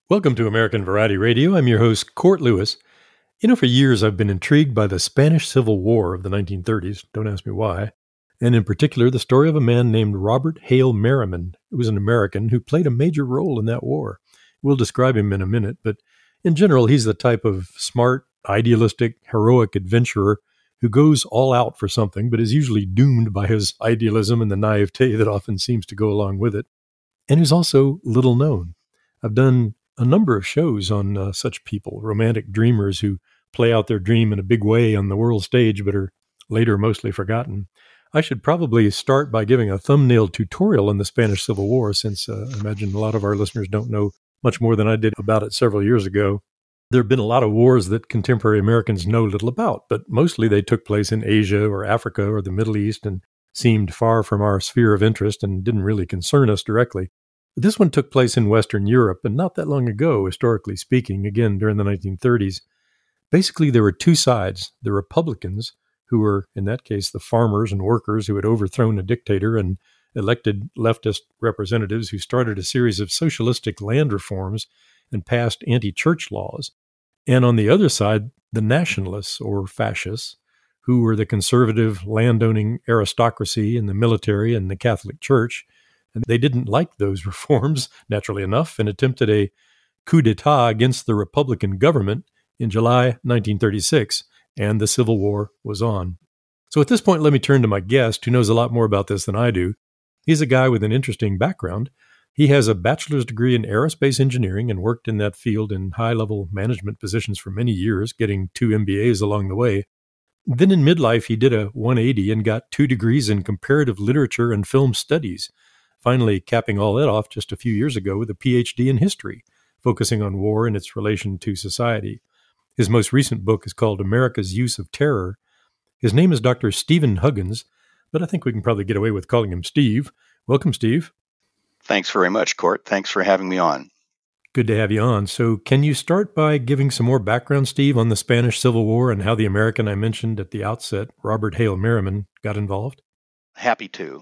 Welcome to American Variety Radio. I'm your host, Court Lewis. For years I've been intrigued by the Spanish Civil War of the 1930s. Don't ask me why. And in particular, the story of a man named Robert Hale Merriman, who was an American who played a major role in that war. We'll describe him in a minute, but in general, he's the type of smart, idealistic, heroic adventurer who goes all out for something, but is usually doomed by his idealism and the naivete that often seems to go along with it, and who's also little known. I've done a number of shows on such people, romantic dreamers who play out their dream in a big way on the world stage, but are later mostly forgotten. I should probably start by giving a thumbnail tutorial on the Spanish Civil War, since I imagine a lot of our listeners don't know much more than I did about it several years ago. There have been a lot of wars that contemporary Americans know little about, but mostly they took place in Asia or Africa or the Middle East and seemed far from our sphere of interest and didn't really concern us directly. But this one took place in Western Europe, and not that long ago, historically speaking, again during the 1930s. Basically, there were two sides: the Republicans, who were, in that case, the farmers and workers who had overthrown a dictator and elected leftist representatives who started a series of socialistic land reforms and passed anti-church laws. And on the other side, the nationalists, or fascists, who were the conservative landowning aristocracy in the military and the Catholic Church. And they didn't like those reforms, naturally enough, and attempted a coup d'etat against the Republican government in July 1936, and the Civil War was on. So at this point, let me turn to my guest, who knows a lot more about this than I do. He's a guy with an interesting background. He has a bachelor's degree in aerospace engineering and worked in that field in high-level management positions for many years, getting 2 MBAs along the way. Then in midlife, he did a 180 and got 2 degrees in comparative literature and film studies, finally capping all that off just a few years ago with a PhD in history, focusing on war and its relation to society. His most recent book is called America's Use of Terror. His name is Dr. Stephen Huggins, but I think we can probably get away with calling him Steve. Welcome, Steve. Thanks very much, Court. Thanks for having me on. Good to have you on. So can you start by giving some more background, Steve, on the Spanish Civil War and how the American I mentioned at the outset, Robert Hale Merriman, got involved? Happy to.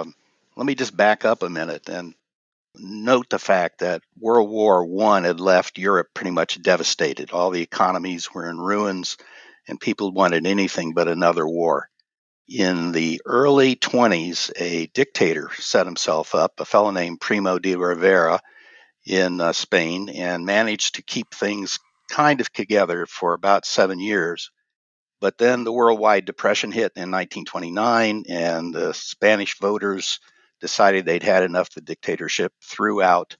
Let me just back up a minute and note the fact that World War I had left Europe pretty much devastated. All the economies were in ruins, and people wanted anything but another war. In the early 20s, a dictator set himself up, a fellow named Primo de Rivera in Spain, and managed to keep things kind of together for about 7 years. But then the worldwide depression hit in 1929, and the Spanish voters decided they'd had enough of the dictatorship, threw out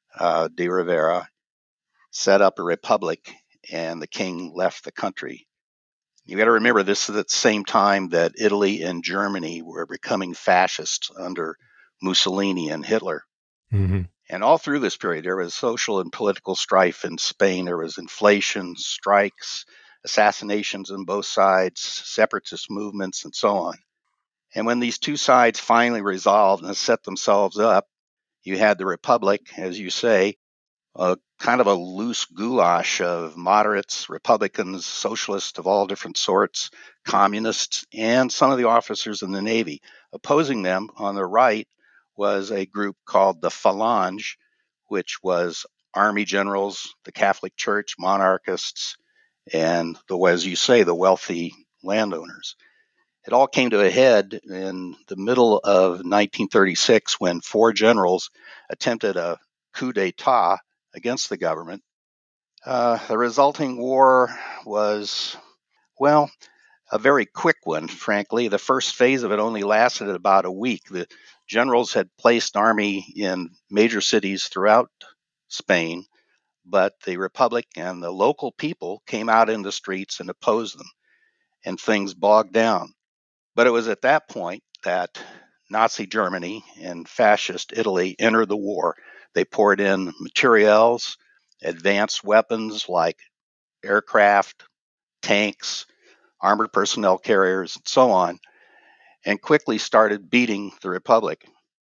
de Rivera, set up a republic, and the king left the country. You got to remember, this is at the same time that Italy and Germany were becoming fascists under Mussolini and Hitler. Mm-hmm. And all through this period, there was social and political strife in Spain. There was inflation, strikes, assassinations on both sides, separatist movements, and so on. And when these two sides finally resolved and set themselves up, you had the Republic, as you say, a kind of a loose goulash of moderates, Republicans, socialists of all different sorts, communists, and some of the officers in the Navy. Opposing them on the right was a group called the Falange, which was army generals, the Catholic Church, monarchists, and as you say, the wealthy landowners. It all came to a head in the middle of 1936 when 4 generals attempted a coup d'etat against the government. The resulting war was, well, a very quick one, frankly. The first phase of it only lasted about a week. The generals had placed army in major cities throughout Spain, but the Republic and the local people came out in the streets and opposed them, and things bogged down. But it was at that point that Nazi Germany and fascist Italy entered the war. They poured in materiels, advanced weapons like aircraft, tanks, armored personnel carriers, and so on, and quickly started beating the Republic.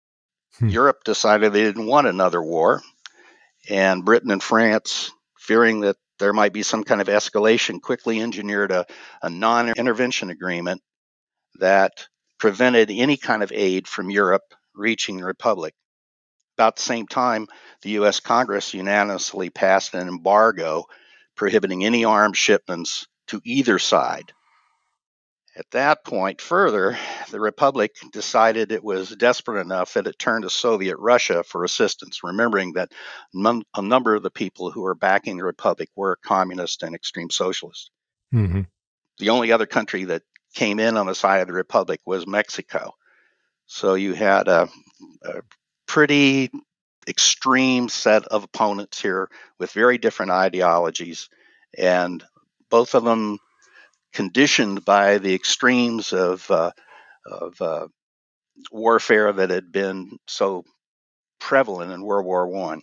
Europe decided they didn't want another war, and Britain and France, fearing that there might be some kind of escalation, quickly engineered a non-intervention agreement that prevented any kind of aid from Europe reaching the Republic. about the same time, the U.S. Congress unanimously passed an embargo prohibiting any arms shipments to either side. At that point, further, the Republic decided it was desperate enough that it turned to Soviet Russia for assistance, remembering that a number of the people who were backing the Republic were communist and extreme socialists. Mm-hmm. The only other country that came in on the side of the Republic was Mexico. So you had a pretty extreme set of opponents here with very different ideologies, and both of them conditioned by the extremes of warfare that had been so prevalent in World War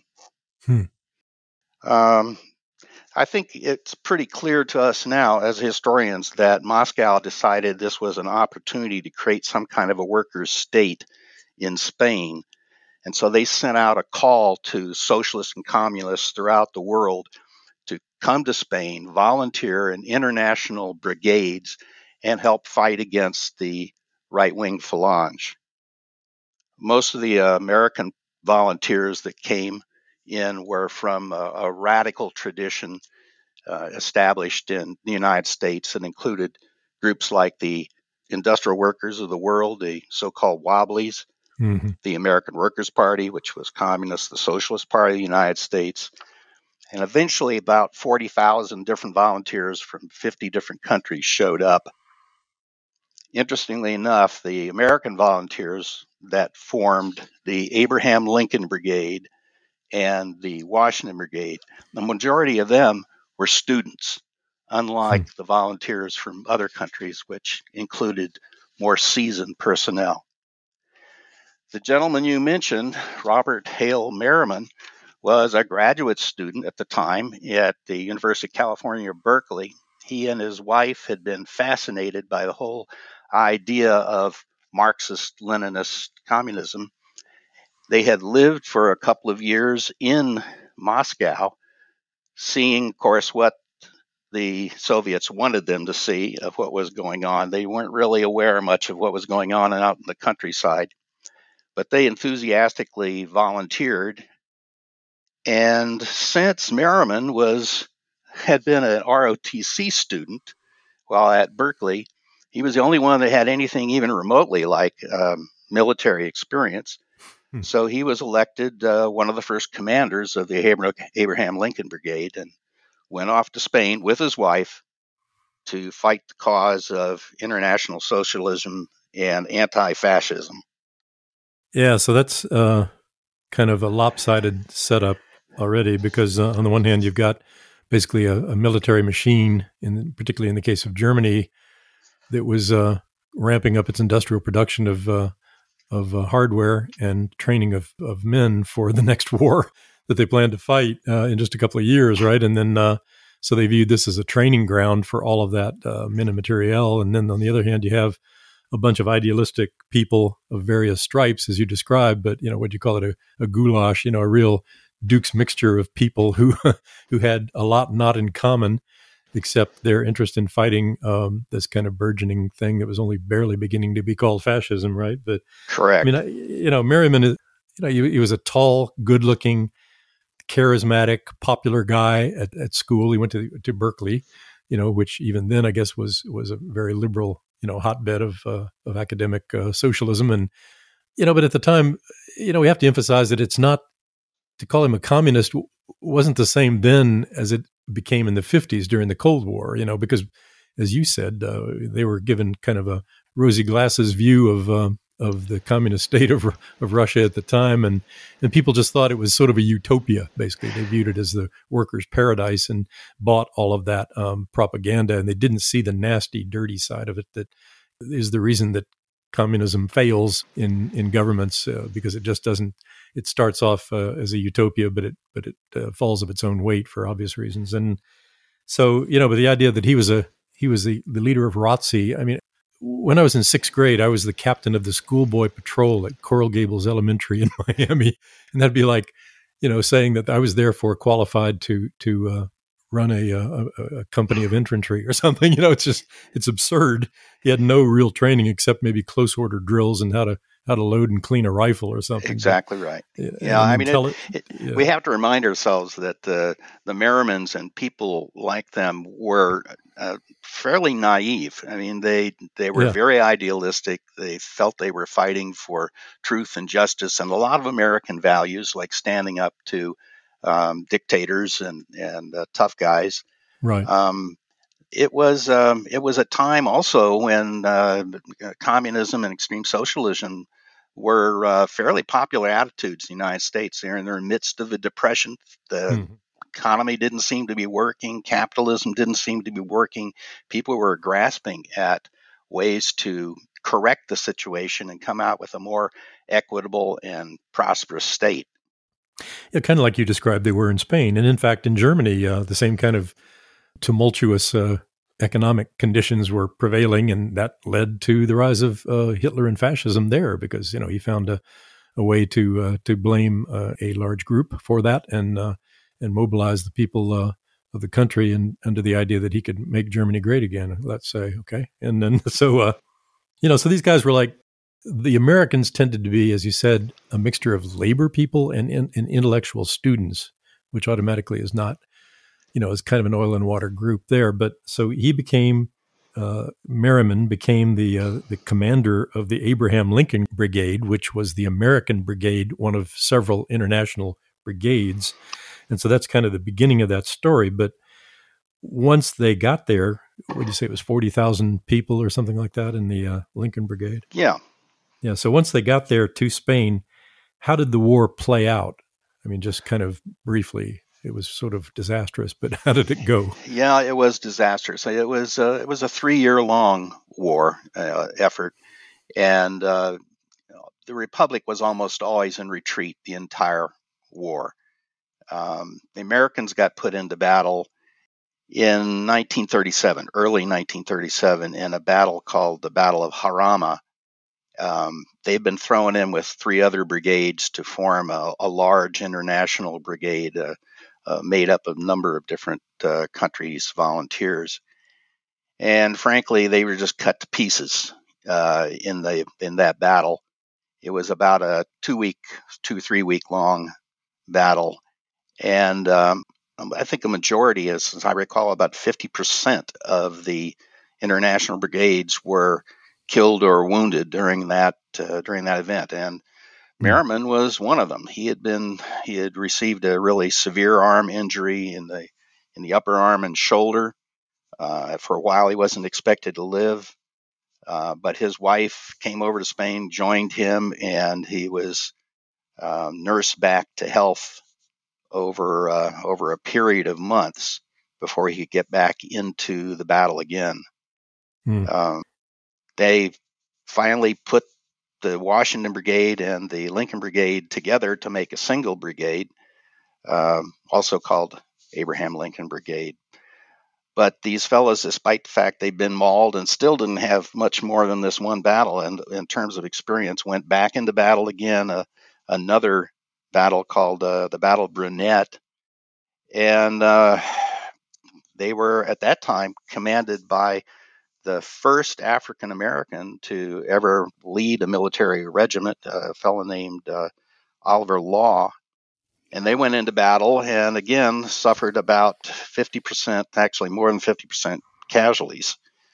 I. I think it's pretty clear to us now as historians that Moscow decided this was an opportunity to create some kind of a workers' state in Spain. And so they sent out a call to socialists and communists throughout the world to come to Spain, volunteer in international brigades, and help fight against the right-wing Falange. Most of the American volunteers that came in were from a radical tradition established in the United States and included groups like the Industrial Workers of the World, the so-called Wobblies, Mm-hmm. the American Workers' Party, which was communist, the Socialist Party of the United States, and eventually about 40,000 different volunteers from 50 different countries showed up. Interestingly enough, the American volunteers that formed the Abraham Lincoln Brigade and the Washington Brigade, the majority of them were students, unlike the volunteers from other countries, which included more seasoned personnel. The gentleman you mentioned, Robert Hale Merriman, was a graduate student at the time at the University of California, Berkeley. He and his wife had been fascinated by the whole idea of Marxist-Leninist communism. They had lived for a couple of years in Moscow, seeing, of course, what the Soviets wanted them to see of what was going on. They weren't really aware much of what was going on out in the countryside, but they enthusiastically volunteered. And since Merriman had been an ROTC student while at Berkeley, he was the only one that had anything even remotely like military experience. So he was elected one of the first commanders of the Abraham Lincoln Brigade and went off to Spain with his wife to fight the cause of international socialism and anti-fascism. Yeah, so that's kind of a lopsided setup already, because on the one hand, you've got basically a military machine, particularly in the case of Germany, that was ramping up its industrial production of hardware and training of men for the next war that they planned to fight in just a couple of years, right? And then so they viewed this as a training ground for all of that men and materiel. And then on the other hand, you have a bunch of idealistic people of various stripes, as you described, but what do you call it? A goulash, a real Duke's mixture of people who had a lot not in common, except their interest in fighting this kind of burgeoning thing that was only barely beginning to be called fascism, right? But correct. I mean, Merriman is, he was a tall, good-looking, charismatic, popular guy at school. He went to Berkeley, which even then I guess was a very liberal, hotbed of academic socialism, and but at the time, we have to emphasize that it's not, to call him a communist wasn't the same then as it became in the 50s during the Cold War, because, as you said, they were given kind of a rosy glasses view of the communist state of Russia at the time, and people just thought it was sort of a utopia. Basically, they viewed it as the workers' paradise and bought all of that propaganda, and they didn't see the nasty, dirty side of it that is the reason that communism fails in governments, because it just doesn't. It starts off as a utopia, but it falls of its own weight for obvious reasons. And so, but the idea that he was the leader of ROTC. I mean, when I was in sixth grade, I was the captain of the schoolboy patrol at Coral Gables Elementary in Miami, and that'd be like, saying that I was therefore qualified to run a company of infantry or something. It's absurd. He had no real training except maybe close order drills and how to how to load and clean a rifle or something. Exactly right. And Yeah, I then mean, we have to remind ourselves that the Merrimans and people like them were fairly naive. I mean, they were very idealistic. They felt they were fighting for truth and justice and a lot of American values, like standing up to dictators and tough guys. Right. It was a time also when communism and extreme socialism were fairly popular attitudes in the United States. They're in the midst of a depression. The economy didn't seem to be working. Capitalism didn't seem to be working. People were grasping at ways to correct the situation and come out with a more equitable and prosperous state. Yeah, kind of like you described they were in Spain. And in fact, in Germany, the same kind of tumultuous economic conditions were prevailing, and that led to the rise of Hitler and fascism there, because he found a way to blame a large group for that and mobilize the people of the country and under the idea that he could make Germany great again. Let's say, okay, and then so these guys were like, the Americans tended to be, as you said, a mixture of labor people and intellectual students, which automatically is not, is kind of an oil and water group there. But so he became, Merriman became the commander of the Abraham Lincoln Brigade, which was the American brigade, one of several international brigades. And so that's kind of the beginning of that story. But once they got there, what did you say, it was 40,000 people or something like that in the Lincoln Brigade? Yeah. Yeah. So once they got there to Spain, how did the war play out? I mean, just kind of briefly, it was sort of disastrous, but how did it go? Yeah, it was disastrous. It was a 3-year-long war effort, and the Republic was almost always in retreat the entire war. The Americans got put into battle in 1937, early 1937, in a battle called the Battle of Jarama. They've been thrown in with 3 other brigades to form a large international brigade made up of a number of different countries' volunteers. And frankly, they were just cut to pieces in that battle. It was about a 3 week long battle, and I think a majority, as I recall, about 50% of the international brigades were killed or wounded during that event, and Merriman was one of them. He had received a really severe arm injury in the upper arm and shoulder. For a while, he wasn't expected to live, but his wife came over to Spain, joined him, and he was nursed back to health over a period of months before he could get back into the battle again. They finally put the Washington Brigade and the Lincoln Brigade together to make a single brigade, also called Abraham Lincoln Brigade. But these fellows, despite the fact they'd been mauled and still didn't have much more than this one battle, and in terms of experience, went back into battle again, another battle called the Battle of Brunette. And they were, at that time, commanded by the first African American to ever lead a military regiment, a fellow named Oliver Law. And they went into battle and again suffered about 50%, actually more than 50% casualties.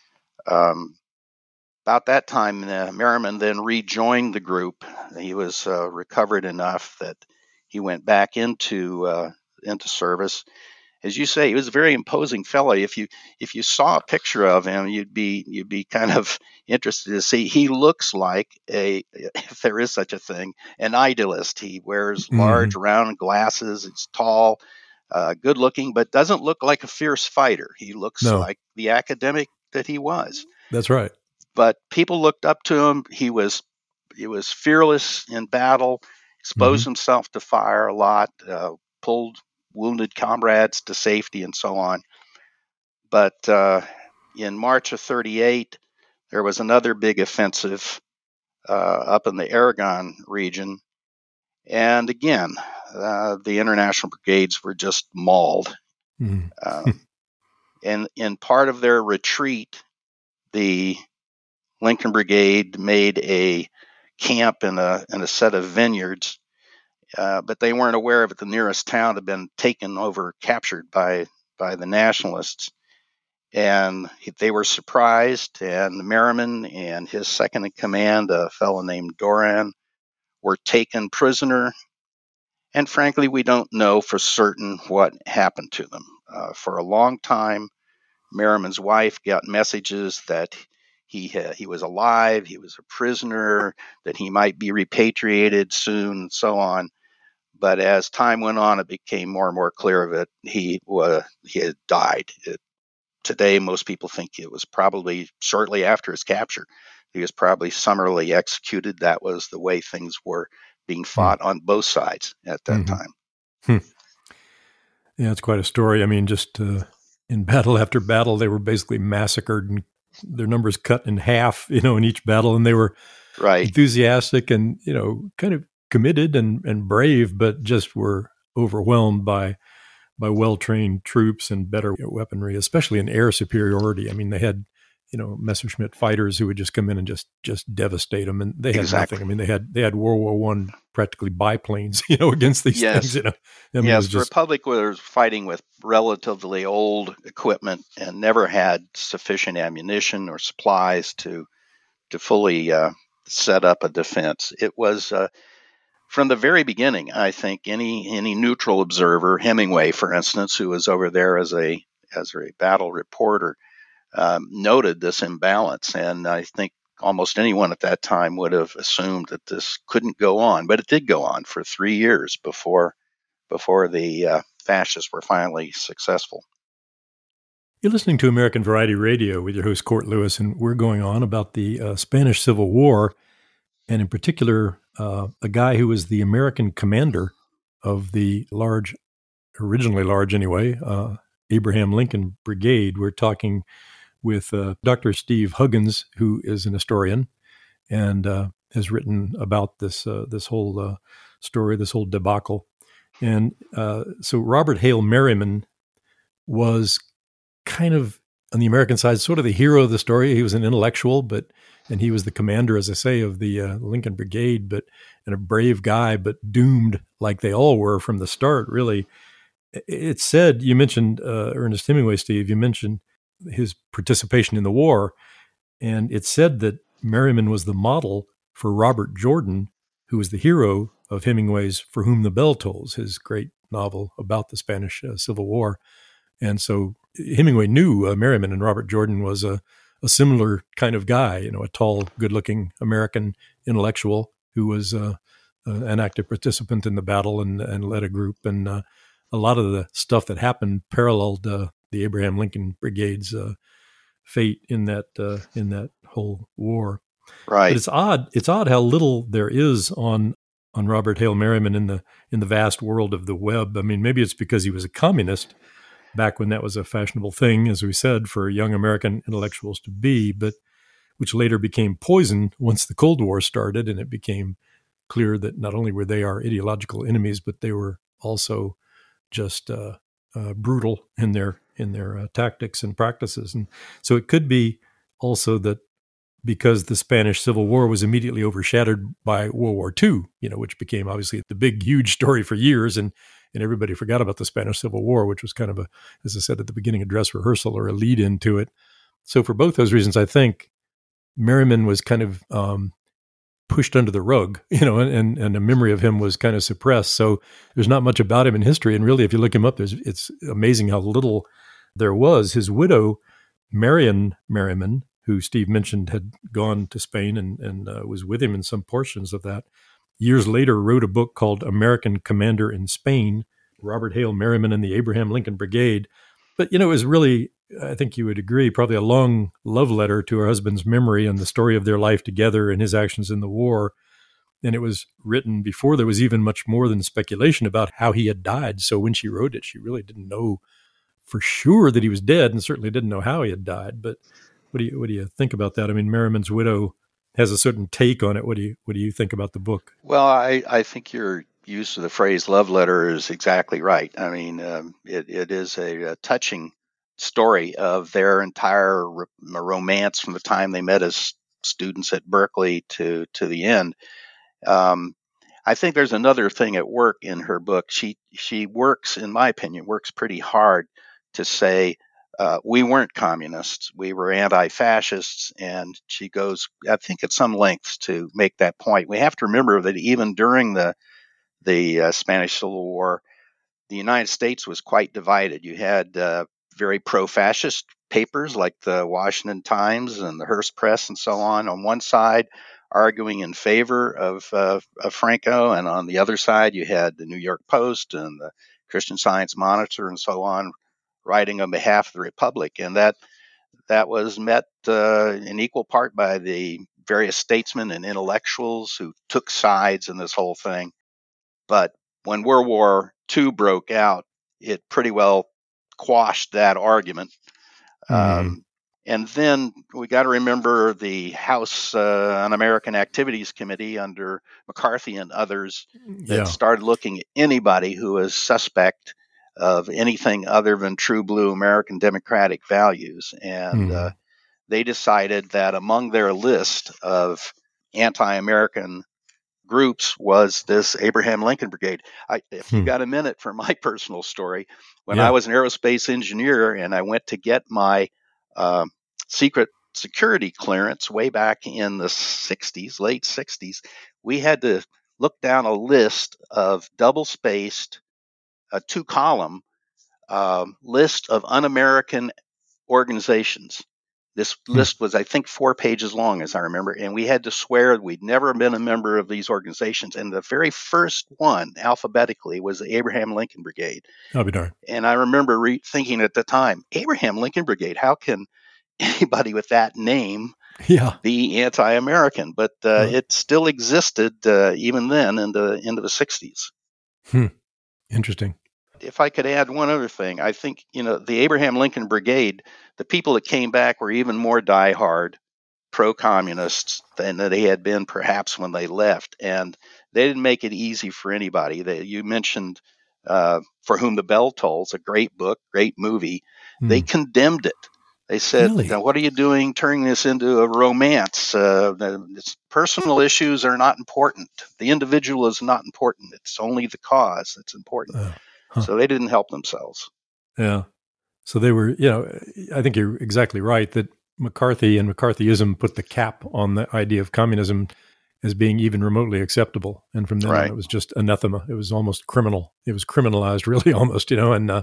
About that time, Merriman then rejoined the group. He was recovered enough that he went back into service. As you say, he was a very imposing fellow. If you saw a picture of him, you'd be kind of interested to see. He looks like if there is such a thing, an idealist. He wears large round glasses. He's tall, good looking, but doesn't look like a fierce fighter. He looks like the academic that he was. That's right. But people looked up to him. He was fearless in battle, exposed himself to fire a lot, pulled wounded comrades to safety and so on. But in March of 1938, there was another big offensive up in the Aragon region. And again, the international brigades were just mauled. And in part of their retreat, the Lincoln Brigade made a camp in a set of vineyards, but they weren't aware of it. The nearest town had been taken over, captured by the nationalists. And they were surprised, and Merriman and his second in command, a fellow named Doran, were taken prisoner. And frankly, we don't know for certain what happened to them. For a long time, Merriman's wife got messages that he was alive, he was a prisoner, that he might be repatriated soon, and so on. But as time went on, it became more and more clear that he had died. Today, most people think it was probably shortly after his capture. He was probably summarily executed. That was the way things were being fought on both sides at that time. Yeah, it's quite a story. I mean, just in battle after battle, they were basically massacred and their numbers cut in half, in each battle. And they were enthusiastic and, kind of committed and brave, but just were overwhelmed by well-trained troops and better weaponry, especially in air superiority. I mean, they had, Messerschmitt fighters who would just come in and just devastate them, and they had nothing. I mean, they had World War I practically biplanes, against these things. I mean, yes, the Republic was fighting with relatively old equipment and never had sufficient ammunition or supplies to fully set up a defense. It was from the very beginning, I think any neutral observer, Hemingway, for instance, who was over there as a battle reporter, noted this imbalance. And I think almost anyone at that time would have assumed that this couldn't go on. But it did go on for 3 years before the fascists were finally successful. You're listening to American Variety Radio with your host, Court Lewis, and we're going on about the Spanish Civil War, and in particular, a guy who was the American commander of the originally large anyway, Abraham Lincoln Brigade. We're talking with Dr. Steve Huggins, who is an historian and has written about this whole story, this whole debacle. And so Robert Hale Merriman was kind of, on the American side, sort of the hero of the story. He was an intellectual, and he was the commander, as I say, of the Lincoln Brigade, and a brave guy, but doomed like they all were from the start, really. It's said, you mentioned Ernest Hemingway, Steve, you mentioned his participation in the war, and it's said that Merriman was the model for Robert Jordan, who was the hero of Hemingway's For Whom the Bell Tolls, his great novel about the Spanish Civil War. And so Hemingway knew Merriman, and Robert Jordan was a similar kind of guy, a tall, good-looking American intellectual who was an active participant in the battle and led a group. And a lot of the stuff that happened paralleled the Abraham Lincoln Brigade's fate in that whole war. Right. But it's odd how little there is on Robert Hale Merriman in the vast world of the web. I mean, maybe it's because he was a communist back when that was a fashionable thing, as we said, for young American intellectuals to be, but which later became poison once the Cold War started, and it became clear that not only were they our ideological enemies, but they were also just brutal in their tactics and practices. And so it could be also that because the Spanish Civil War was immediately overshadowed by World War II, which became obviously the big, huge story for years, and everybody forgot about the Spanish Civil War, which was kind of as I said at the beginning, a dress rehearsal or a lead into it. So for both those reasons, I think Merriman was kind of pushed under the rug, and a memory of him was kind of suppressed. So there's not much about him in history. And really, if you look him up, it's amazing how little there was. His widow, Marion Merriman, who Steve mentioned had gone to Spain and was with him in some portions of that, years later wrote a book called American Commander in Spain, Robert Hale Merriman and the Abraham Lincoln Brigade. But, it was really, I think you would agree, probably a long love letter to her husband's memory and the story of their life together and his actions in the war. And it was written before there was even much more than speculation about how he had died. So when she wrote it, she really didn't know for sure that he was dead, and certainly didn't know how he had died. But what do you think about that? I mean, Merriman's widow has a certain take on it. What do you think about the book? Well, I think your use of the phrase love letter is exactly right. I mean, it is a touching story of their entire romance from the time they met as students at Berkeley to the end. I think there's another thing at work in her book. She works, in my opinion, works pretty hard to say we weren't communists, we were anti-fascists, and she goes, I think, at some lengths to make that point. We have to remember that even during the Spanish Civil War, the United States was quite divided. You had very pro-fascist papers like the Washington Times and the Hearst Press and so on one side, arguing in favor of Franco, and on the other side you had the New York Post and the Christian Science Monitor and so on, writing on behalf of the Republic. And that was met in equal part by the various statesmen and intellectuals who took sides in this whole thing. But when World War II broke out, it pretty well quashed that argument. And then we got to remember the House Un-American Activities Committee under McCarthy and others that started looking at anybody who was suspect of anything other than true blue American democratic values. And they decided that among their list of anti-American groups was this Abraham Lincoln Brigade. If you got a minute for my personal story, when I was an aerospace engineer and I went to get my secret security clearance way back in the 60s, late 60s, we had to look down a list of double-spaced, a 2-column list of un-American organizations. This list was, I think, 4 pages long, as I remember, and we had to swear we'd never been a member of these organizations. And the very first one, alphabetically, was the Abraham Lincoln Brigade. I'll be darned. And I remember thinking at the time, Abraham Lincoln Brigade, how can anybody with that name be anti-American? But it still existed even then into the 60s. Interesting. If I could add one other thing, I think, the Abraham Lincoln Brigade, the people that came back were even more diehard pro-communists than they had been perhaps when they left. And they didn't make it easy for anybody. You mentioned For Whom the Bell Tolls, a great book, great movie. They condemned it. They said, Really? What are you doing turning this into a romance? Personal issues are not important. The individual is not important. It's only the cause that's important. So they didn't help themselves. Yeah. So they were, I think you're exactly right that McCarthy and McCarthyism put the cap on the idea of communism as being even remotely acceptable. And from then on, it was just anathema. It was almost criminal. It was criminalized, really, almost, and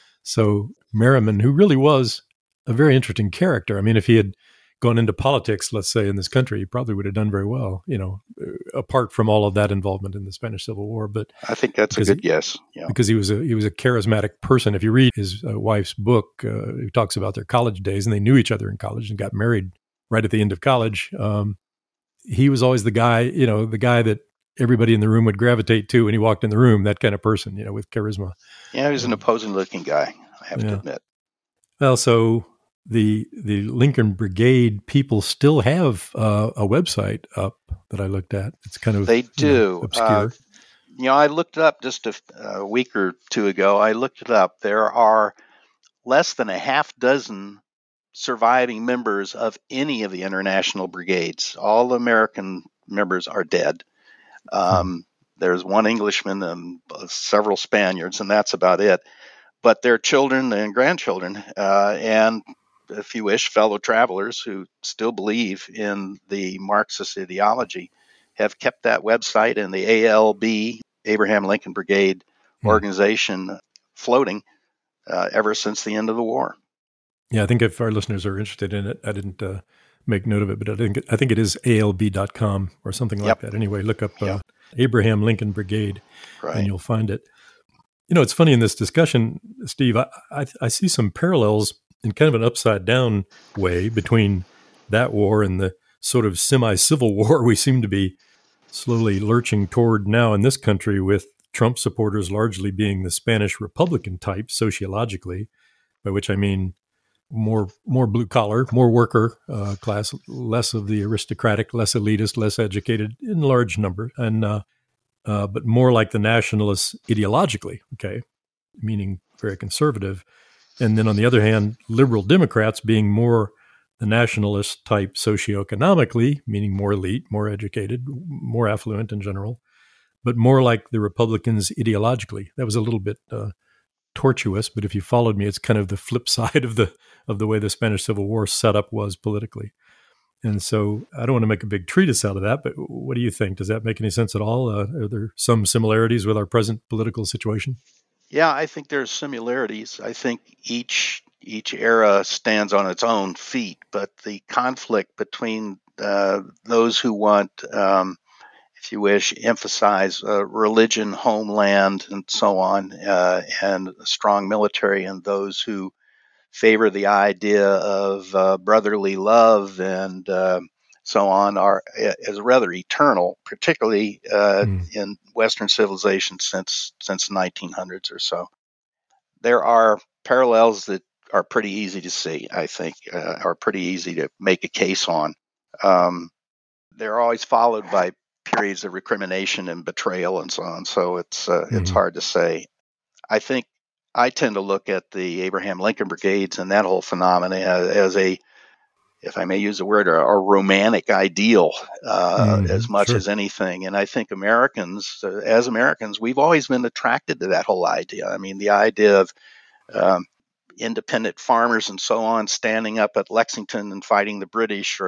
so Merriman, who really was a very interesting character. I mean, if he had gone into politics, let's say, in this country, he probably would have done very well, apart from all of that involvement in the Spanish Civil War. But I think that's a good guess. Yeah. Because he was a charismatic person. If you read his wife's book, he talks about their college days, and they knew each other in college and got married right at the end of college. He was always the guy, the guy that everybody in the room would gravitate to when he walked in the room, that kind of person, with charisma. Yeah, he was an opposing-looking guy, I have to admit. Well, so the Lincoln Brigade people still have a website up that I looked at. It's kind of they do obscure. I looked it up just a week or two ago. I looked it up. There are less than a half dozen surviving members of any of the international brigades. All the American members are dead. There's one Englishman and several Spaniards, and that's about it. But their children and grandchildren, and if you wish, fellow travelers who still believe in the Marxist ideology, have kept that website and the ALB, Abraham Lincoln Brigade organization, floating ever since the end of the war. Yeah, I think if our listeners are interested in it, I didn't make note of it, but I think it is ALB.com or something like that. Anyway, look up Abraham Lincoln Brigade, and you'll find it. It's funny in this discussion, Steve, I see some parallels in kind of an upside down way between that war and the sort of semi-civil war we seem to be slowly lurching toward now in this country, with Trump supporters largely being the Spanish Republican type sociologically, by which I mean more blue collar, more worker class, less of the aristocratic, less elitist, less educated in large number, and but more like the nationalists ideologically, meaning very conservative. And then on the other hand, liberal Democrats being more the nationalist type socioeconomically, meaning more elite, more educated, more affluent in general, but more like the Republicans ideologically. That was a little bit tortuous, but if you followed me, it's kind of the flip side of the way the Spanish Civil War setup was politically. And so I don't want to make a big treatise out of that, but what do you think? Does that make any sense at all? Are there some similarities with our present political situation? Yeah, I think there's similarities. I think each era stands on its own feet, but the conflict between those who want, if you wish, emphasize religion, homeland, and so on, and a strong military, and those who favor the idea of brotherly love and so on is rather eternal, particularly in Western civilization since the 1900s or so. There are parallels that are pretty easy to see, I think, are pretty easy to make a case on. They're always followed by periods of recrimination and betrayal and so on, so it's hard to say. I think I tend to look at the Abraham Lincoln Brigades and that whole phenomenon as a, if I may use the word, a romantic ideal as much as anything. And I think Americans, as Americans, we've always been attracted to that whole idea. I mean, the idea of independent farmers and so on standing up at Lexington and fighting the British,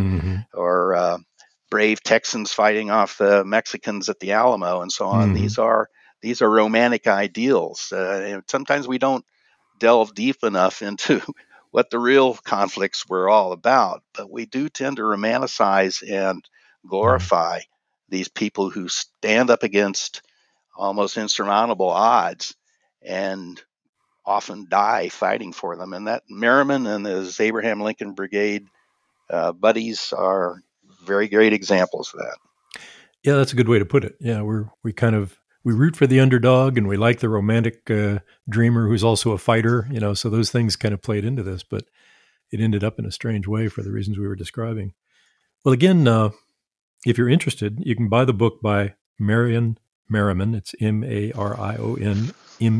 or brave Texans fighting off the Mexicans at the Alamo and so on. These are romantic ideals. Sometimes we don't delve deep enough into what the real conflicts were all about, but we do tend to romanticize and glorify these people who stand up against almost insurmountable odds and often die fighting for them. And that Merriman and his Abraham Lincoln Brigade buddies are very great examples of that. Yeah, that's a good way to put it. Yeah, we root for the underdog, and we like the romantic dreamer who's also a fighter, so those things kind of played into this, but it ended up in a strange way for the reasons we were describing. Well, again, if you're interested, you can buy the book by Marion Merriman. It's Marion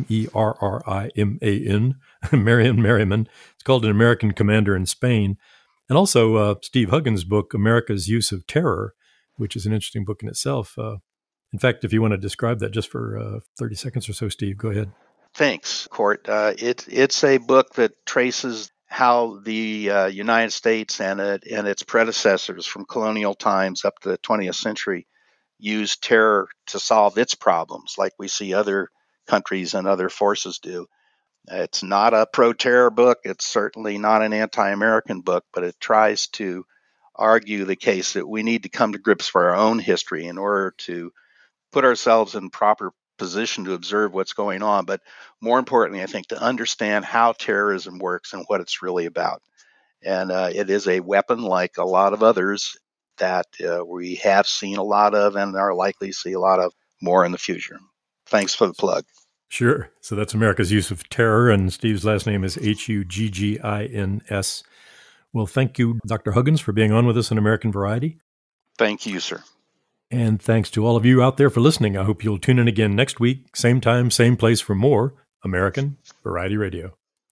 Merriman, Marion Merriman. It's called An American Commander in Spain. And also Steve Huggins' book, America's Use of Terror, which is an interesting book in itself. In fact, if you want to describe that just for 30 seconds or so, Steve, go ahead. Thanks, Court. It's a book that traces how the United States and its predecessors from colonial times up to the 20th century used terror to solve its problems, like we see other countries and other forces do. It's not a pro-terror book. It's certainly not an anti-American book, but it tries to argue the case that we need to come to grips with our own history in order to put ourselves in proper position to observe what's going on. But more importantly, I think to understand how terrorism works and what it's really about. And it is a weapon like a lot of others that we have seen a lot of and are likely to see a lot of more in the future. Thanks for the plug. Sure. So that's America's Use of Terror, and Steve's last name is Huggins. Well, thank you, Dr. Huggins, for being on with us on American Variety. Thank you, sir. And thanks to all of you out there for listening. I hope you'll tune in again next week, same time, same place for more American Variety Radio.